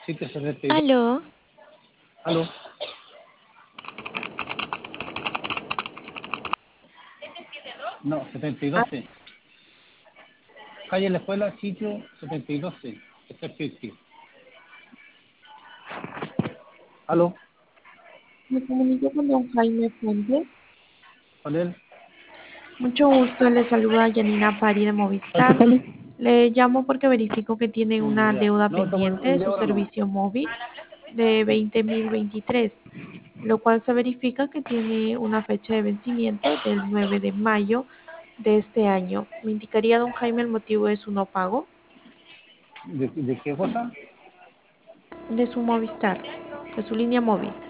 Sitio 72. Aló, Aló. No, 72C. Calle La Escuela, sitio 72C. Está Fifty. Aló. Me comunico con don Jaime Fuentes. ¿Con él? Mucho gusto, le saluda Yanina Pari de ¿Cuánto Movistar. sale? Le llamo porque verifico que tiene una Ya. deuda No, estamos pendiente de en de su ahora nomás. servicio móvil de 20.023, lo cual se verifica que tiene una fecha de vencimiento del 9 de mayo de este año. ¿Me indicaría, don Jaime, el motivo de su no pago? ¿De qué cosa? De su Movistar, de su línea móvil.